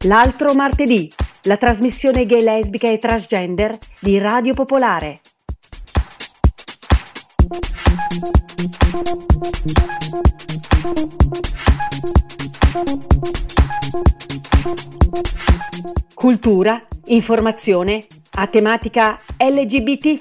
L'altro martedì, la trasmissione gay, lesbica e transgender di Radio Popolare. Cultura, informazione a tematica LGBT+.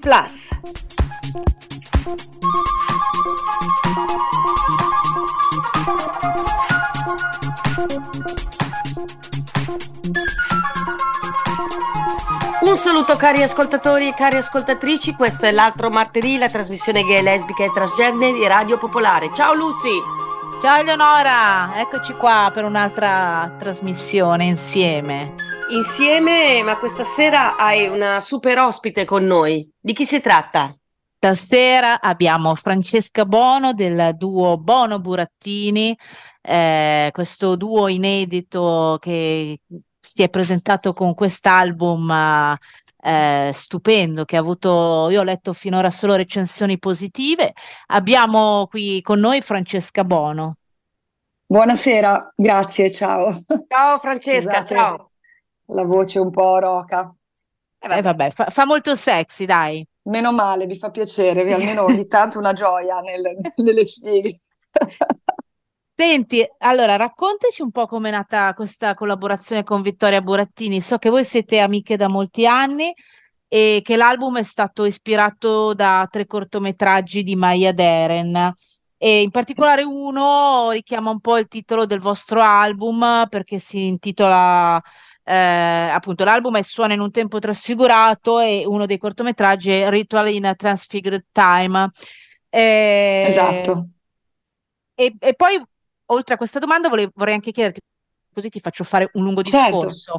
Un saluto cari ascoltatori e cari ascoltatrici, questo è l'altro martedì, la trasmissione gay, lesbica e transgender di Radio Popolare. Ciao Lucy! Ciao Eleonora, eccoci qua per un'altra trasmissione insieme. Insieme, ma questa sera hai una super ospite con noi. Di chi si tratta? Stasera abbiamo Francesca Bono del duo Bono Burattini, questo duo inedito che si è presentato con quest'album stupendo che ha avuto, io ho letto finora solo recensioni positive. Abbiamo qui con noi Francesca Bono. Buonasera, grazie, ciao. Ciao Francesca, Scusate, ciao. la voce un po' roca. Vabbè, fa molto sexy, dai. Meno male, vi fa piacere, almeno ogni tanto una gioia nelle sfide. Senti, allora raccontaci un po' com'è nata questa collaborazione con Vittoria Burattini. So che voi siete amiche da molti anni e che l'album è stato ispirato da 3 cortometraggi di Maya Deren. E in particolare uno richiama un po' il titolo del vostro album perché si intitola appunto l'album è Suona in un tempo trasfigurato e uno dei cortometraggi è Ritual in a Transfigured Time. Esatto. E poi, oltre a questa domanda, vorrei anche chiederti, così ti faccio fare un lungo Certo. discorso.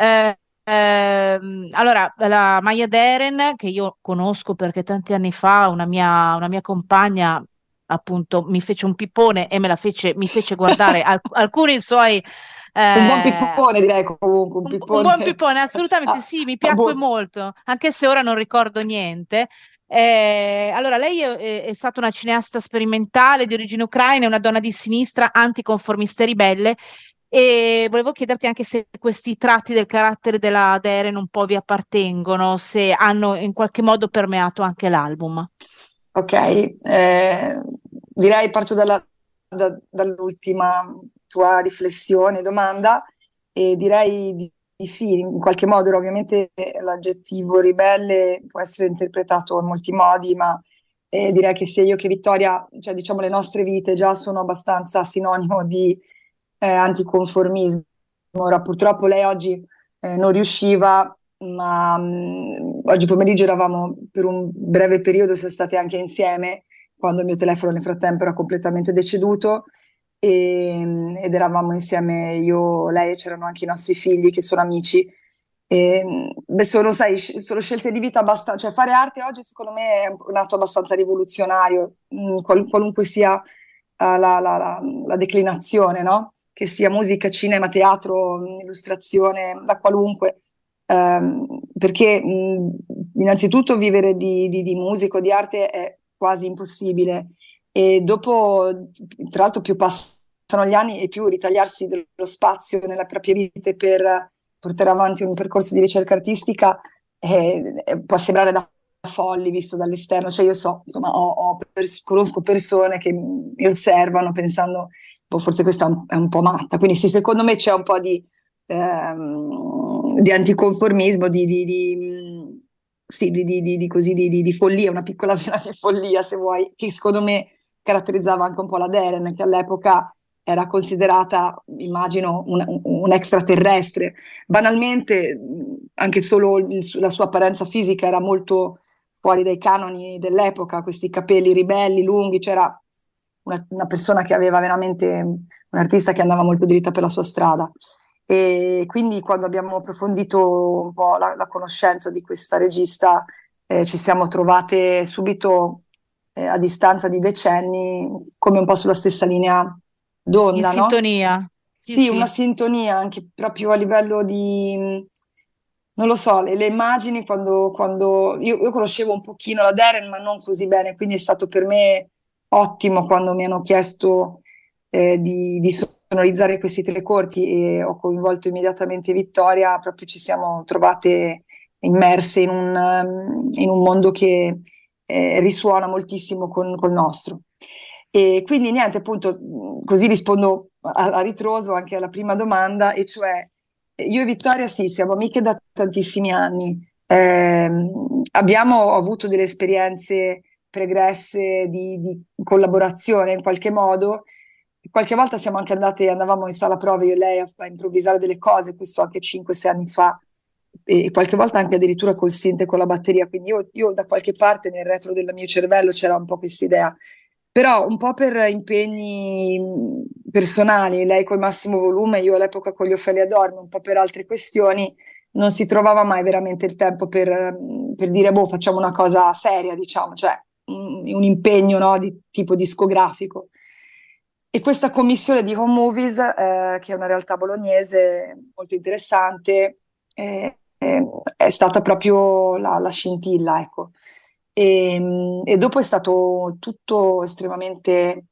Allora, la Maya Deren, che io conosco perché tanti anni fa una mia compagna appunto mi fece un pippone e mi fece guardare alcuni suoi Un buon pippone, direi comunque, un un pippone. buon pippone, assolutamente sì, mi piacque molto, anche se ora non ricordo niente. Allora, lei è stata una cineasta sperimentale di origine ucraina, è una donna di sinistra, anticonformista e ribelle, e volevo chiederti anche se questi tratti del carattere della Deren un po' vi appartengono, se hanno in qualche modo permeato anche l'album. Ok, direi parto dall'ultima tua riflessione, domanda, e direi di sì, in qualche modo. Ovviamente l'aggettivo ribelle può essere interpretato in molti modi, ma direi che sia io che Vittoria, cioè diciamo le nostre vite già sono abbastanza sinonimo di anticonformismo. Ora purtroppo lei oggi non riusciva, ma oggi pomeriggio eravamo per un breve periodo, siamo state anche insieme, quando il mio telefono nel frattempo era completamente deceduto, ed eravamo insieme io, lei, e c'erano anche i nostri figli che sono amici. Sono scelte di vita abbastanza, cioè fare arte oggi secondo me è un atto abbastanza rivoluzionario, qualunque sia la declinazione, no? Che sia musica, cinema, teatro, illustrazione, da qualunque. Perché innanzitutto vivere di musica o di arte è quasi impossibile, e dopo, tra l'altro, più passano gli anni e più ritagliarsi dello spazio nella propria vita per portare avanti un percorso di ricerca artistica può sembrare da folli visto dall'esterno. Cioè io so, insomma, conosco persone che mi osservano pensando forse questa è un po' matta, quindi sì, secondo me c'è un po' di anticonformismo, di follia, una piccola vena di follia, se vuoi, che secondo me caratterizzava anche un po' la Deren, che all'epoca era considerata, immagino, un extraterrestre. Banalmente, anche solo la sua apparenza fisica era molto fuori dai canoni dell'epoca, questi capelli ribelli, lunghi, c'era una persona che aveva veramente, un artista che andava molto dritta per la sua strada. E quindi quando abbiamo approfondito un po' la conoscenza di questa regista, ci siamo trovate subito, a distanza di decenni, come un po' sulla stessa linea d'onda, In no? sintonia. Sì, una sintonia anche proprio a livello di, non lo so, le immagini quando io conoscevo un pochino la Deren, ma non così bene, quindi è stato per me ottimo quando mi hanno chiesto di sonorizzare questi 3 corti e ho coinvolto immediatamente Vittoria, proprio ci siamo trovate immerse in un mondo che risuona moltissimo col nostro. E quindi niente, appunto, così rispondo a ritroso anche alla prima domanda, e cioè io e Vittoria sì, siamo amiche da tantissimi anni. Abbiamo avuto delle esperienze pregresse di collaborazione in qualche modo. Qualche volta siamo anche andavamo in sala prove io e lei a improvvisare delle cose, questo anche 5-6 anni fa, e qualche volta anche addirittura col synth e con la batteria, quindi io da qualche parte nel retro del mio cervello c'era un po' questa idea, però un po' per impegni personali, lei col Massimo Volume, io all'epoca con gli Ophelia Dorme, un po' per altre questioni, non si trovava mai veramente il tempo per dire, boh, facciamo una cosa seria, diciamo, cioè un impegno, no, di tipo discografico. E questa commissione di Home Movies, che è una realtà bolognese molto interessante, è stata proprio la scintilla, ecco. E dopo è stato tutto estremamente,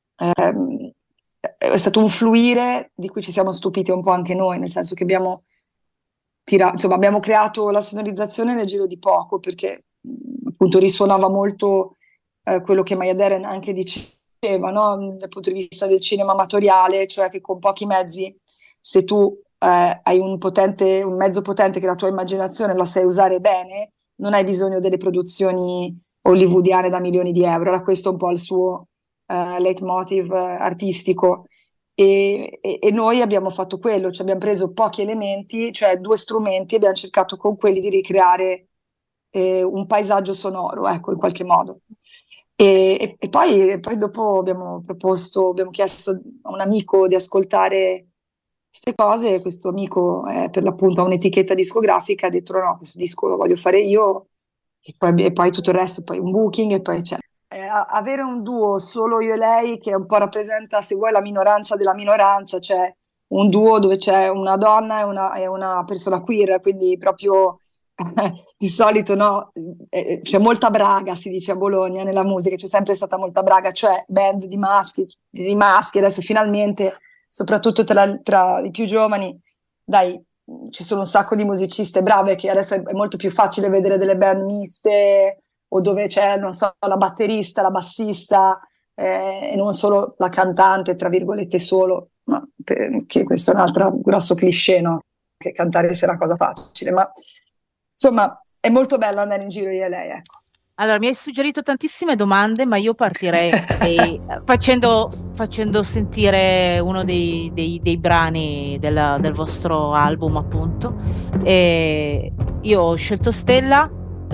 è stato un fluire di cui ci siamo stupiti un po' anche noi, nel senso che insomma, abbiamo creato la sonorizzazione nel giro di poco, perché appunto risuonava molto quello che Maya Deren anche diceva, no? Dal punto di vista del cinema amatoriale, cioè che con pochi mezzi, se tu hai un mezzo potente che è la tua immaginazione, la sai usare bene, non hai bisogno delle produzioni hollywoodiane da milioni di euro. Era questo un po' il suo leitmotiv artistico. E noi abbiamo fatto quello, cioè abbiamo preso pochi elementi, cioè 2 strumenti, e abbiamo cercato con quelli di ricreare un paesaggio sonoro, ecco, in qualche modo. E poi dopo abbiamo chiesto a un amico di ascoltare queste cose, e questo amico per l'appunto ha un'etichetta discografica, ha detto no, questo disco lo voglio fare io, e poi tutto il resto, poi un booking, e poi c'è. Avere un duo solo io e lei, che un po' rappresenta, se vuoi, la minoranza della minoranza, cioè un duo dove c'è una donna e una persona queer, quindi proprio di solito no, c'è molta braga, si dice a Bologna nella musica, c'è sempre stata molta braga, cioè band di maschi, adesso finalmente, soprattutto tra i più giovani, dai, ci sono un sacco di musiciste brave, che adesso è molto più facile vedere delle band miste, o dove c'è, non so, la batterista, la bassista, e non solo la cantante, tra virgolette solo, ma che questo è un altro grosso cliché, no? Che cantare sia una cosa facile, ma insomma è molto bello andare in giro io e lei, ecco. Allora, mi hai suggerito tantissime domande, ma io partirei facendo sentire uno dei brani del vostro album, appunto. E io ho scelto Stella.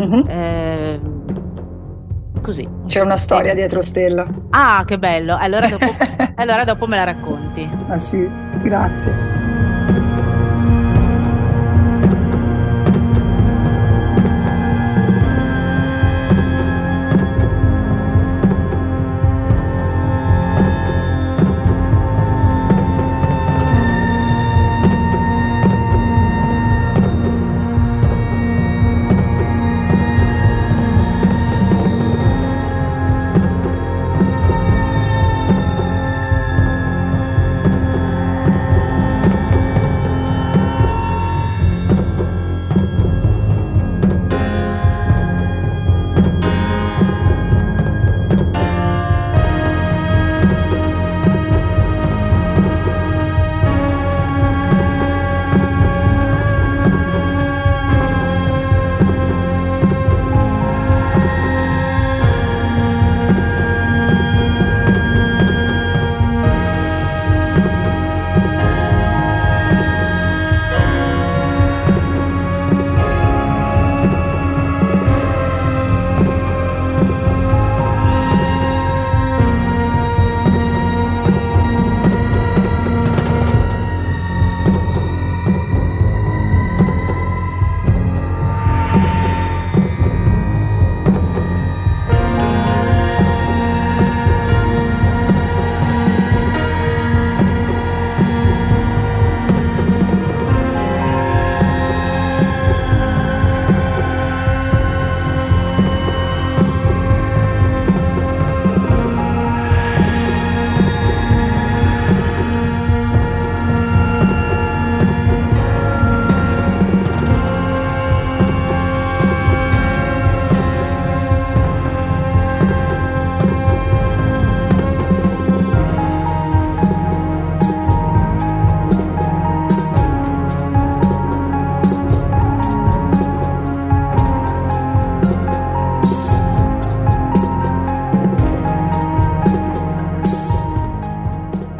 Così. C'è una storia dietro Stella. Ah, che bello! Allora dopo me la racconti. Ah sì, grazie.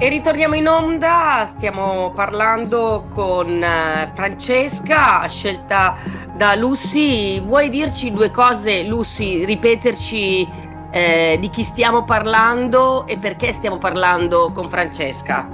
E ritorniamo in onda, stiamo parlando con Francesca, scelta da Lucy. Vuoi dirci due cose, Lucy, ripeterci di chi stiamo parlando e perché stiamo parlando con Francesca?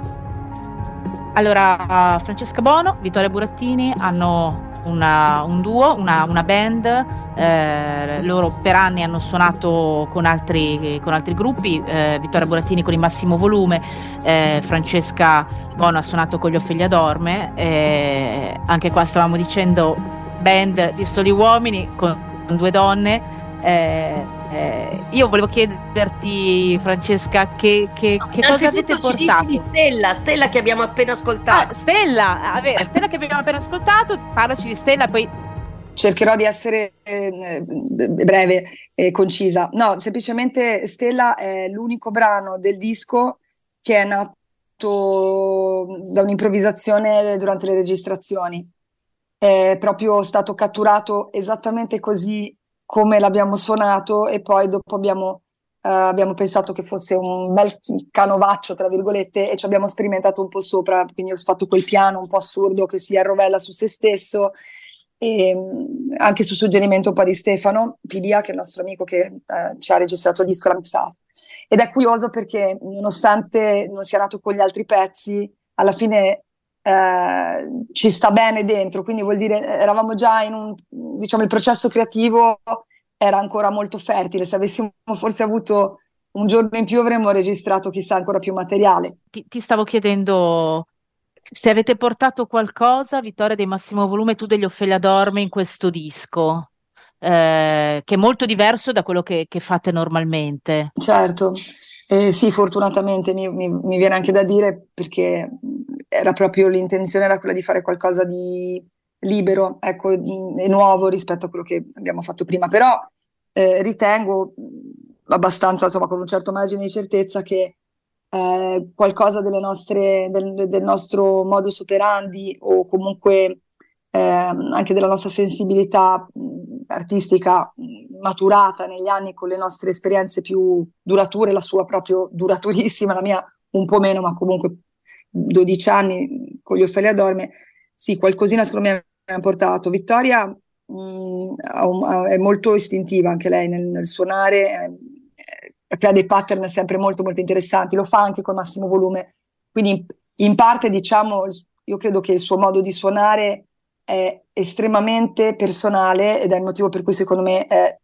Allora, Francesca Bono, Vittoria Burattini hanno un duo, una band. Loro per anni hanno suonato con altri gruppi, Vittoria Burattini con il Massimo Volume, Francesca Bono ha suonato con gli Ophelia Dorme, anche qua stavamo dicendo band di soli uomini con due donne. Io volevo chiederti, Francesca, che cosa avete portato? Di Stella che abbiamo appena ascoltato. Stella che abbiamo appena ascoltato, parlaci di Stella, poi cercherò di essere breve e concisa. No, semplicemente Stella è l'unico brano del disco che è nato da un'improvvisazione durante le registrazioni. È proprio stato catturato esattamente così come l'abbiamo suonato, e poi dopo abbiamo pensato che fosse un bel canovaccio, tra virgolette, e ci abbiamo sperimentato un po' sopra, quindi ho fatto quel piano un po' assurdo che si arrovella su se stesso, e anche su suggerimento un po' di Stefano Pilia, che è il nostro amico che ci ha registrato il disco e l'ha mixato. Ed è curioso perché nonostante non sia nato con gli altri pezzi, alla fine ci sta bene dentro, quindi vuol dire eravamo già diciamo, il processo creativo era ancora molto fertile. Se avessimo forse avuto un giorno in più avremmo registrato chissà ancora più materiale. ti stavo chiedendo se avete portato qualcosa, Vittoria, dei Massimo Volume, tu degli Ophelia Dorme, in questo disco, che è molto diverso da quello che fate normalmente. Certo, sì, fortunatamente mi viene anche da dire, perché era proprio l'intenzione, era quella di fare qualcosa di libero, ecco, e nuovo rispetto a quello che abbiamo fatto prima, però ritengo abbastanza, insomma, con un certo margine di certezza che qualcosa del nostro modus operandi, o comunque anche della nostra sensibilità artistica maturata negli anni con le nostre esperienze più durature, la sua proprio duraturissima, la mia un po' meno, ma comunque 12 anni con gli Ophelia Dorme, sì, qualcosina secondo me mi ha portato. Vittoria è molto istintiva anche lei nel suonare, crea dei pattern sempre molto molto interessanti, lo fa anche con Massimo Volume, quindi in parte, diciamo, io credo che il suo modo di suonare è estremamente personale, ed è il motivo per cui secondo me è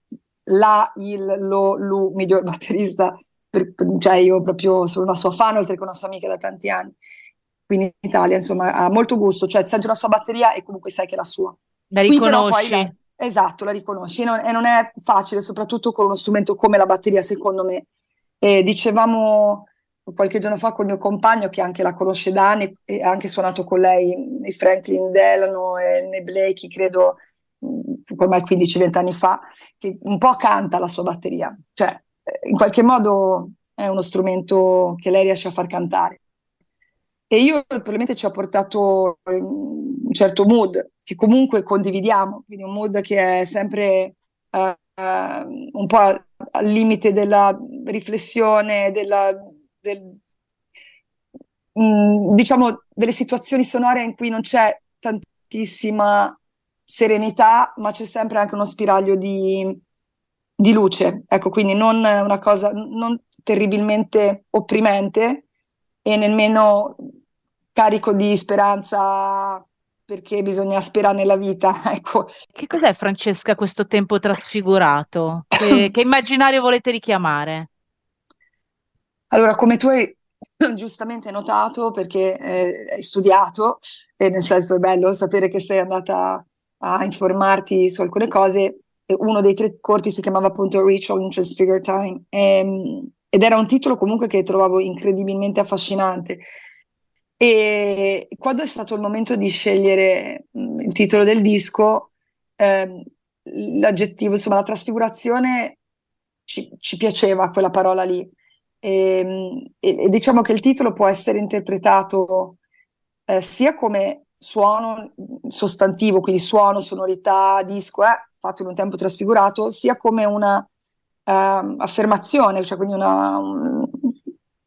lui miglior batterista, cioè io proprio sono una sua fan, oltre che una sua amica da tanti anni, quindi in Italia insomma ha molto gusto, cioè senti una sua batteria e comunque sai che è la sua. La Qui però riconosci? poi esatto, la riconosci, e non è facile, soprattutto con uno strumento come la batteria, secondo me. Dicevamo qualche giorno fa col mio compagno, che anche la conosce da anni e ha anche suonato con lei nei Franklin Delano e nei Blakey, credo ormai 15-20 anni fa, che un po' canta la sua batteria, cioè in qualche modo è uno strumento che lei riesce a far cantare. E io probabilmente ci ho portato un certo mood che comunque condividiamo, quindi un mood che è sempre un po' al limite della riflessione, diciamo delle situazioni sonore in cui non c'è tantissima serenità, ma c'è sempre anche uno spiraglio di luce, ecco, quindi non una cosa non terribilmente opprimente e nemmeno carico di speranza, perché bisogna sperare nella vita, ecco. Che cos'è, Francesca, questo tempo trasfigurato? Che immaginario volete richiamare? Allora, come tu hai giustamente notato, perché hai studiato, e nel senso è bello sapere che sei andata a informarti su alcune cose, e uno dei 3 corti si chiamava appunto Ritual in Transfigure Time, ed era un titolo comunque che trovavo incredibilmente affascinante. E quando è stato il momento di scegliere il titolo del disco, l'aggettivo, insomma, la trasfigurazione ci piaceva, quella parola lì. E diciamo che il titolo può essere interpretato sia come suono sostantivo, quindi suono, sonorità, disco, fatto in un tempo trasfigurato, sia come una affermazione, cioè quindi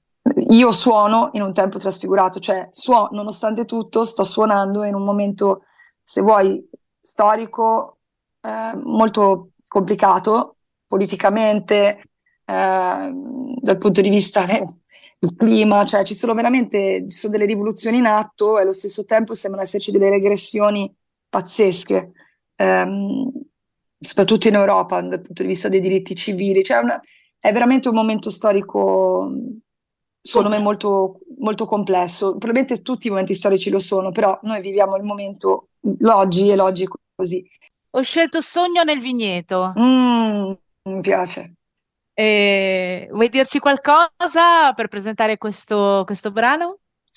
io suono in un tempo trasfigurato, cioè nonostante tutto sto suonando in un momento, se vuoi, storico, molto complicato politicamente, dal punto di vista del clima, cioè ci sono delle rivoluzioni in atto e allo stesso tempo sembrano esserci delle regressioni pazzesche, soprattutto in Europa dal punto di vista dei diritti civili. È veramente un momento storico, secondo me, molto, molto complesso. Probabilmente tutti i momenti storici lo sono, però noi viviamo il momento, l'oggi, e l'oggi è così. Ho scelto Sogno nel vigneto. Mi piace. Vuoi dirci qualcosa per presentare questo brano?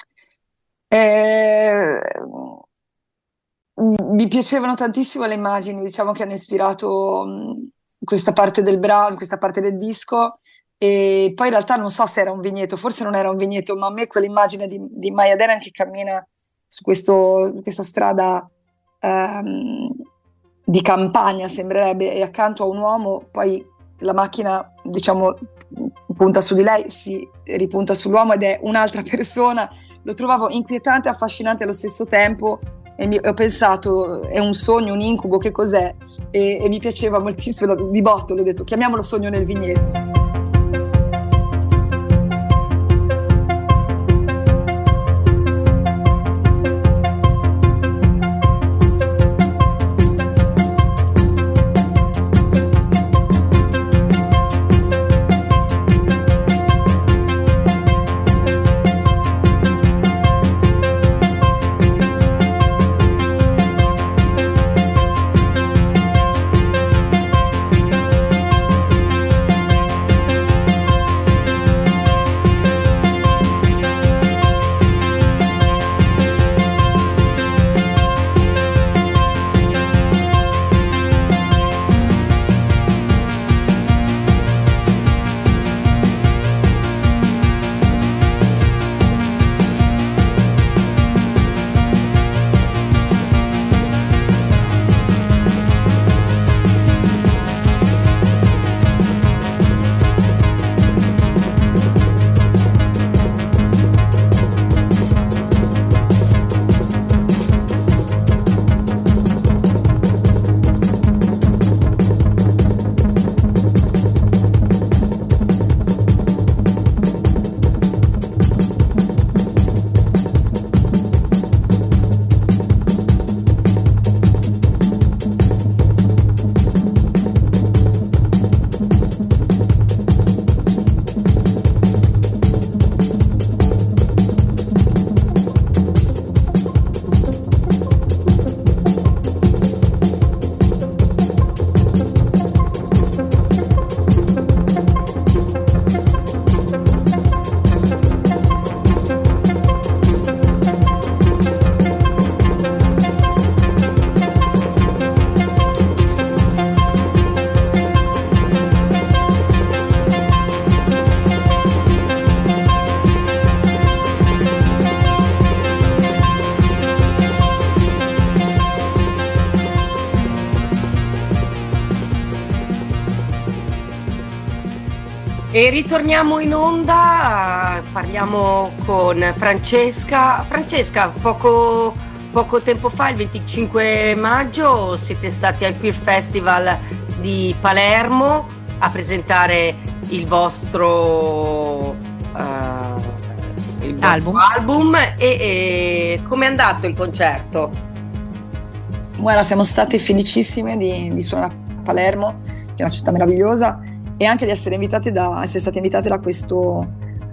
Mi piacevano tantissimo le immagini, diciamo, che hanno ispirato questa parte del brano, questa parte del disco, e poi in realtà non so se era un vigneto, forse non era un vigneto, ma a me quell'immagine di Maya Deren che cammina su questa strada di campagna, sembrerebbe, e accanto a un uomo, poi la macchina, diciamo, punta su di lei, si ripunta sull'uomo ed è un'altra persona. Lo trovavo inquietante e affascinante allo stesso tempo. E ho pensato, è un sogno, un incubo, che cos'è? E mi piaceva moltissimo, di botto l'ho detto, chiamiamolo Sogno nel vigneto. E ritorniamo in onda, parliamo con Francesca. Francesca, poco tempo fa, il 25 maggio, siete stati al Queer Festival di Palermo a presentare il vostro album. E com'è andato il concerto? Guarda, siamo state felicissime di suonare a Palermo, che è una città meravigliosa, e anche di essere state invitate da questo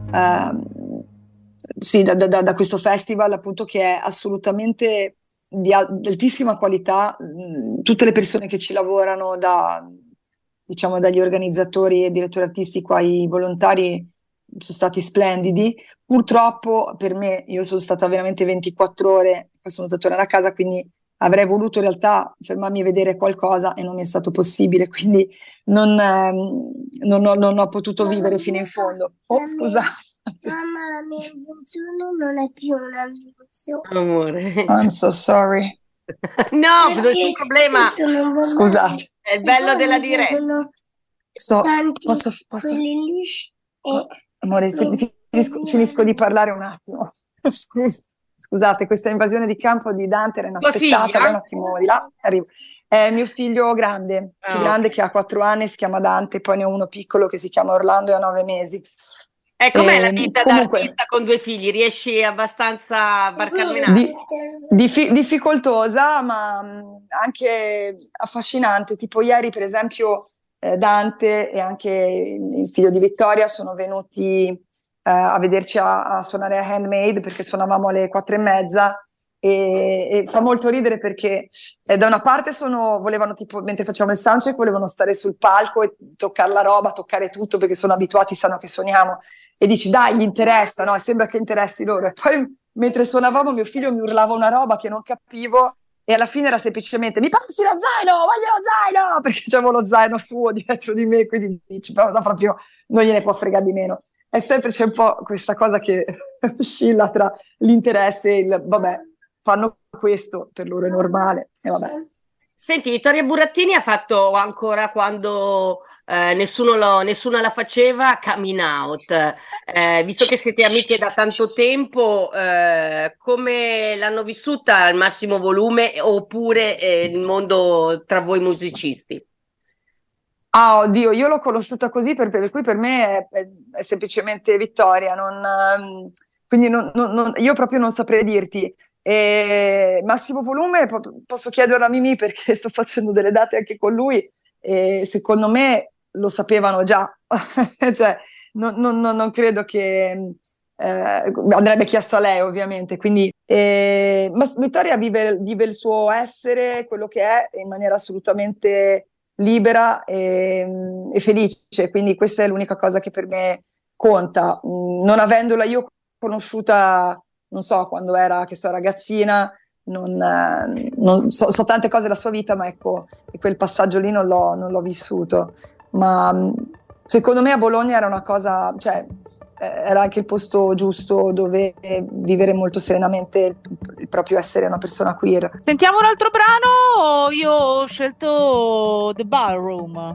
da questo festival, appunto, che è assolutamente di altissima qualità. Tutte le persone che ci lavorano, diciamo, dagli organizzatori e direttori artistici ai volontari, sono stati splendidi. Purtroppo per me, io sono stata veramente 24 ore, poi sono dovuta tornare a casa, quindi avrei voluto in realtà fermarmi a vedere qualcosa e non mi è stato possibile, quindi non ho potuto vivere fino in fondo. Oh, scusate. Mamma, la mia invenzione non è più un'invenzione. Amore. I'm so sorry. No, non c'è problema. Scusate. È il bello della diretta. Posso? Quelli lì Amore, finisco di parlare un attimo. Scusate, questa invasione di campo di Dante era Tua inaspettata, figlia? vai un attimo di là, arrivo. È mio figlio grande, più grande, Ok. che ha 4 anni, si chiama Dante, poi ne ho uno piccolo che si chiama Orlando e ha 9 mesi. Com'è la vita da Comunque, artista con 2 figli? Riesci abbastanza a barcalmenare? difficoltosa, ma anche affascinante. Tipo ieri, per esempio, Dante e anche il figlio di Vittoria sono venuti a vederci a suonare a Handmade, perché suonavamo alle 4:30, e fa molto ridere perché da una parte volevano, tipo, mentre facevamo il soundcheck, volevano stare sul palco e toccare la roba, toccare tutto, perché sono abituati, sanno che suoniamo, e dici dai, gli interessa, no? E sembra che interessi loro. E poi mentre suonavamo mio figlio mi urlava una roba che non capivo, e alla fine era semplicemente mi passi lo zaino, voglio lo zaino, perché c'avevo lo zaino suo dietro di me, quindi dici, però proprio non gliene può fregare di meno. È sempre, c'è un po' questa cosa che oscilla tra l'interesse e il vabbè, fanno questo, per loro è normale, e vabbè. Senti, Vittoria Burattini ha fatto ancora, quando nessuno la faceva, coming out. Visto che siete amiche da tanto tempo, come l'hanno vissuta al massimo volume, oppure il mondo tra voi musicisti? Ah, oddio, io l'ho conosciuta così, per cui per me è semplicemente Vittoria, quindi io proprio non saprei dirti. Massimo volume, posso chiederlo a Mimì, perché sto facendo delle date anche con lui, e secondo me lo sapevano già, cioè non credo che andrebbe chiesto a lei, ovviamente. Quindi, ma Vittoria vive il suo essere, quello che è, in maniera assolutamente libera e felice, quindi questa è l'unica cosa che per me conta. Non avendola io conosciuta, non so, quando era, che so, ragazzina, so tante cose della sua vita, ma ecco, quel passaggio lì non l'ho vissuto. Ma secondo me a Bologna era una cosa, cioè era anche il posto giusto dove vivere molto serenamente il proprio essere una persona queer. Sentiamo un altro brano. Io ho scelto The Ballroom.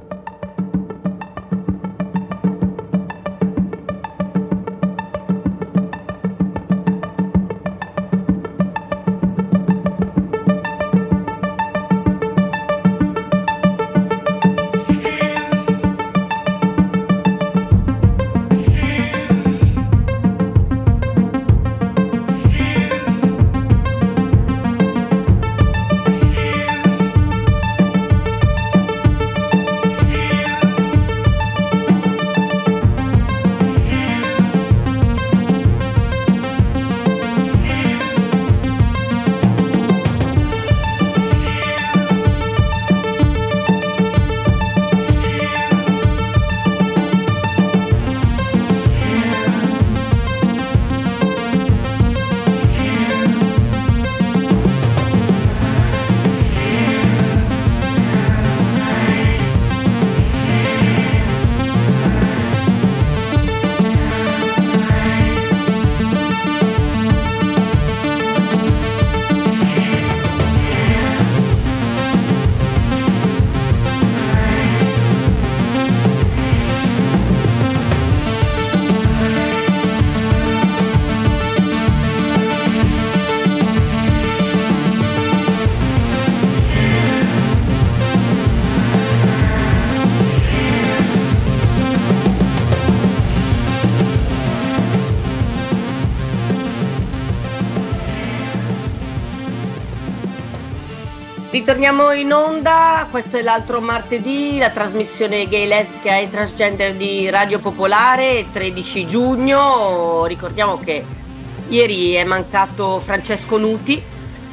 Ritorniamo in onda, questo è l'altro martedì, la trasmissione gay, lesbica e transgender di Radio Popolare, 13 giugno. Ricordiamo che ieri è mancato Francesco Nuti,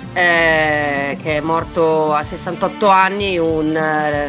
che è morto a 68 anni, un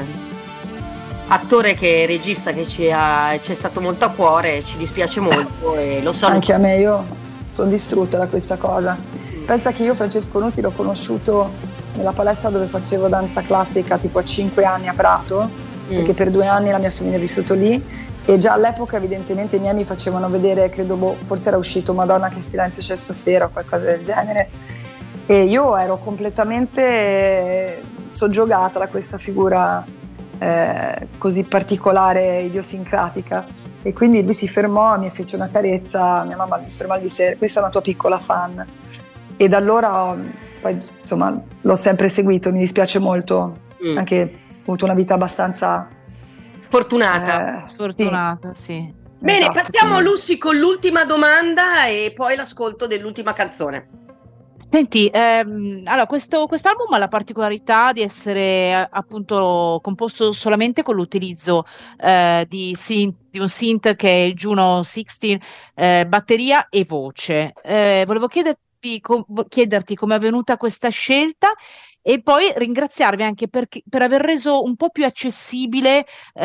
attore e regista che ci è stato molto a cuore, ci dispiace molto e lo saluto. Anche a me, io sono distrutta da questa cosa. Pensa che io Francesco Nuti l'ho conosciuto nella palestra dove facevo danza classica tipo a 5 anni a Prato, perché per 2 anni la mia famiglia è vissuto lì, e già all'epoca evidentemente i miei mi facevano vedere, credo, forse era uscito Madonna che silenzio c'è stasera o qualcosa del genere, e io ero completamente soggiogata da questa figura così particolare, idiosincratica. E quindi lui si fermò, mi fece una carezza, mia mamma mi fermò e disse: questa è una tua piccola fan. E da allora poi insomma l'ho sempre seguito, mi dispiace molto, anche ho avuto una vita abbastanza Sfortunata. Sfortunata, sì. Bene, Esatto, passiamo quindi- Lucy con l'ultima domanda e poi l'ascolto dell'ultima canzone. Senti, allora quest'album ha la particolarità di essere appunto composto solamente con l'utilizzo di un synth che è il Juno 16, batteria e voce. Volevo chiederti come è venuta questa scelta e poi ringraziarvi anche per aver reso un po' più accessibile,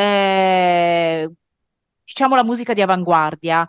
diciamo, la musica di avanguardia.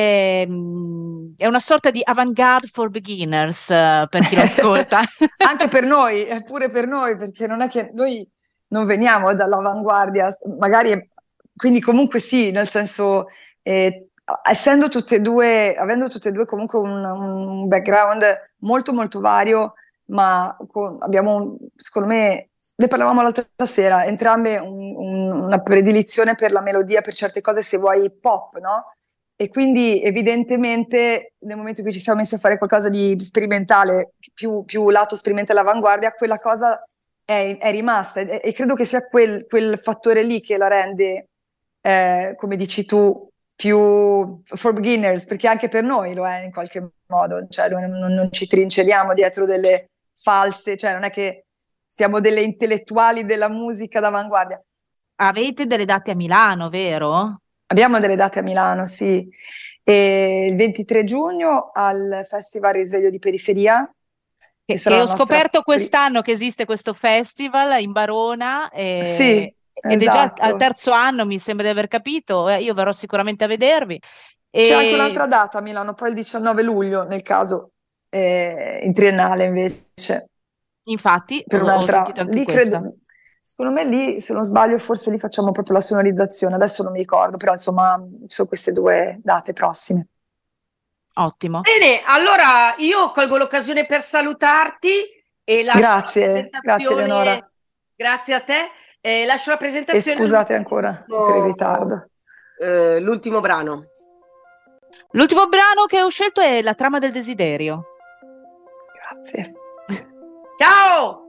È una sorta di avant-garde for beginners, per chi lo ascolta. Anche per noi, è pure per noi, perché non è che noi non veniamo dall'avanguardia, magari, quindi comunque sì, nel senso, essendo tutte e due, avendo tutte e due comunque un background molto molto vario, ma abbiamo, secondo me, ne parlavamo l'altra sera, entrambe una predilizione per la melodia, per certe cose, se vuoi pop, no? E quindi evidentemente nel momento in cui ci siamo messi a fare qualcosa di sperimentale, più lato sperimentale all'avanguardia, quella cosa è rimasta e credo che sia quel fattore lì che la rende, come dici tu, più for beginners, perché anche per noi lo è in qualche modo, cioè non ci trinceriamo dietro delle false, cioè non è che siamo delle intellettuali della musica d'avanguardia. Avete delle date a Milano, vero? Abbiamo delle date a Milano, sì. E il 23 giugno al Festival Risveglio di Periferia, che sarà Che ho la nostra scoperto quest'anno che esiste questo festival in Barona, Sì, ed è già al esatto. terzo anno, mi sembra di aver capito. Io verrò sicuramente a vedervi. C'è anche E un'altra data a Milano, poi il 19 luglio, nel caso, in triennale invece, infatti per ho un'altra. sentito anche Lì questa. credo, secondo me lì, se non sbaglio, forse lì facciamo proprio la sonorizzazione, adesso non mi ricordo, però insomma, ci sono queste due date prossime. Ottimo. Bene, allora io colgo l'occasione per salutarti e lascio la Grazie Eleonora, presentazione. Grazie a te. Lascio la e presentazione scusate ancora per il ritardo. l'ultimo brano. L'ultimo brano che ho scelto è La trama del desiderio. Grazie. Ciao!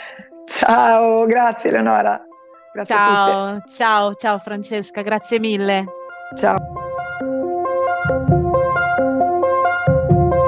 Ciao, grazie Eleonora, grazie a tutte. Ciao, ciao, ciao Francesca, grazie mille. Ciao.